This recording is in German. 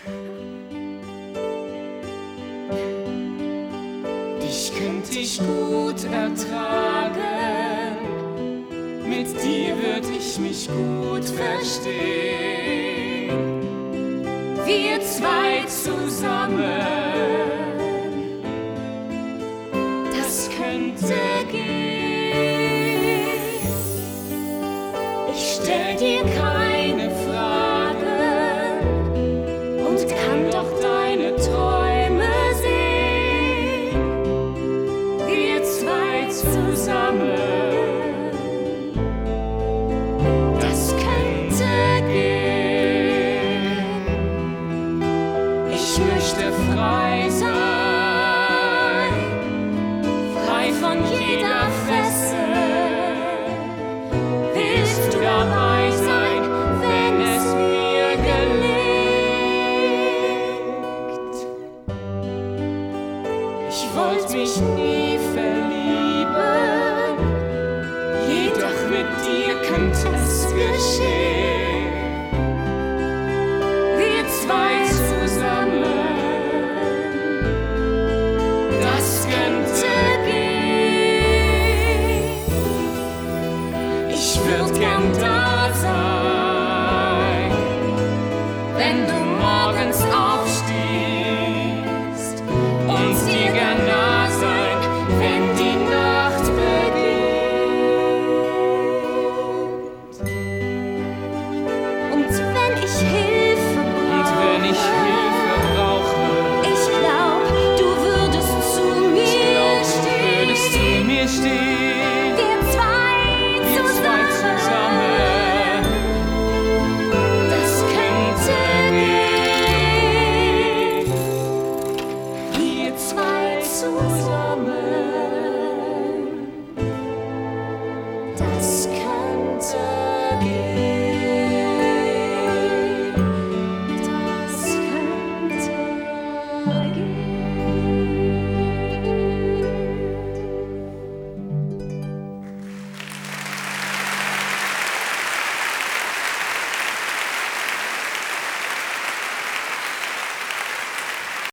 Dich könnte ich gut ertragen, mit dir würd ich mich gut verstehen. Wir zwei zusammen, das könnte gehen. Ich stell dir keine Fragen und kann doch deine Träume sehen. Wir zwei zusammen, das könnte gehen. Ich möchte frei sein, frei von jeder Fessel. Willst du dabei sein, wenn es mir gelingt? Ich wollte mich nie verlieben, jedoch mit dir könnte es geschehen. Wir zwei zusammen, das könnte gehen. Ich würd gern da sein, wenn du morgens aufstehst.